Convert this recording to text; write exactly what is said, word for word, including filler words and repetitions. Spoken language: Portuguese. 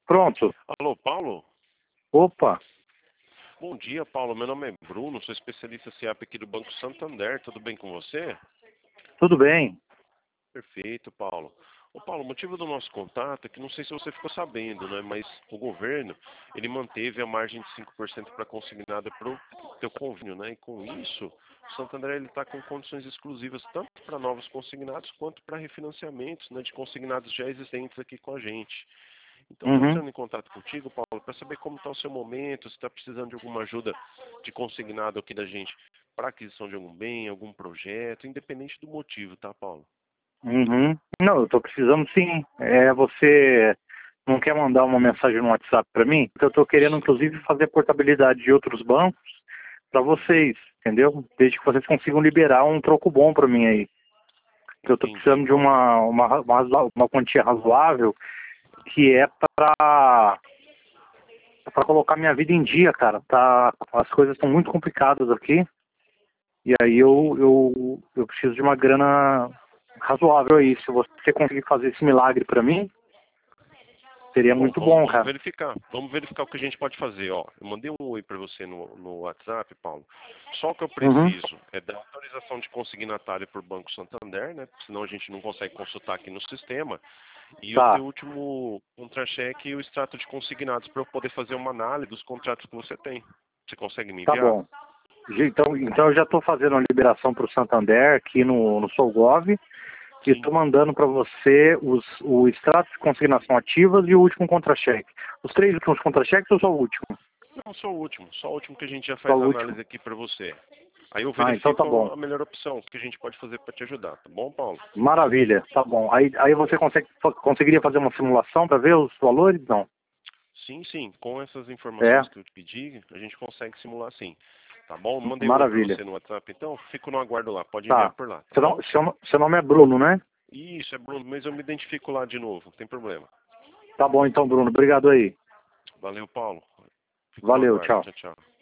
Pronto. Alô, Paulo? Opa, Bom dia, Paulo. Meu nome é Bruno, sou especialista C I A P aqui do Banco Santander. Tudo bem com você? tudo bem? Perfeito, Paulo. Ô, Paulo, o motivo do nosso contato é que não sei se você ficou sabendo, né? Mas o governo, ele manteve a margem de cinco por cento para consignada para o teu convênio, né? E com isso, o Santander ele está com condições exclusivas tanto para novos consignados quanto para refinanciamentos, né, de consignados já existentes aqui com a gente. Então, estou Uhum. entrando em contato contigo, Paulo, para saber como está o seu momento, se está precisando de alguma ajuda de consignado aqui da gente para aquisição de algum bem, algum projeto, independente do motivo, tá, Paulo? Uhum. Não, eu tô precisando sim. É, você não quer mandar uma mensagem no WhatsApp para mim? Porque eu tô querendo, inclusive, fazer portabilidade de outros bancos para vocês, entendeu? Desde que vocês consigam liberar um troco bom para mim aí. Que eu tô Entendi, precisando de Paulo. uma, uma, uma, razo- uma quantia razoável que é para para colocar minha vida em dia, cara. Tá, as coisas estão muito complicadas aqui. E aí eu, eu, eu preciso de uma grana razoável aí. Se você conseguir fazer esse milagre pra mim, seria Bom, muito vamos, bom, vamos cara. verificar. Vamos verificar o que a gente pode fazer, ó. Eu mandei um oi para você no, no WhatsApp, Paulo. Só o que eu Uhum. preciso é da autorização de consignatário por Banco Santander, né? Senão a gente não consegue consultar aqui no sistema. E o teu Tá, último contra-cheque e o extrato de consignados para eu poder fazer uma análise dos contratos que você tem. Você consegue me tá enviar? bom. Então, então eu já estou fazendo a liberação para o Santander aqui no, no Solgov e Sim. estou mandando para você os, o extrato de consignação ativas e o último contra-cheque. Os três últimos contra-cheques ou só o último? Não, só o último. Só o último que a gente já Só faz o a último. análise aqui para você. Aí eu Ah, então tá verifico bom. a melhor opção que a gente pode fazer para te ajudar, tá bom, Paulo? Maravilha, tá bom. Aí, aí você consegue, conseguiria fazer uma simulação para ver os valores? Não. Sim, sim. Com essas É, informações que eu te pedi, a gente consegue simular sim. Tá bom? Mandei um oi para maravilha. você no WhatsApp, então fico no aguardo lá. Pode enviar Tá. por lá, tá Seu, no- bom? seu, no- seu nome é Bruno, né? Isso, é Bruno, mas eu me identifico lá de novo, não tem problema. Tá bom então, Bruno. Obrigado aí. Valeu, Paulo. Fico no Valeu, aguardo. tchau. Tchau, tchau.